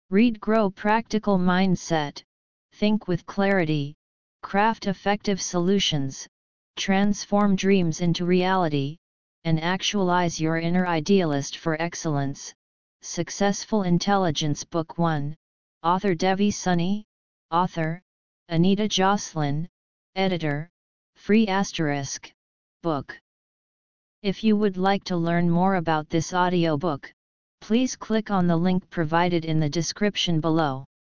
Read Grow Practical Mindset, think with clarity, craft effective solutions, transform dreams into reality, and actualize your inner idealist for excellence. Successful Intelligence Book 1, Author Devi Sunny, Author, Anita Jocelyn, Editor, Free *, Book. If you would like to learn more about this audiobook, please click on the link provided in the description below.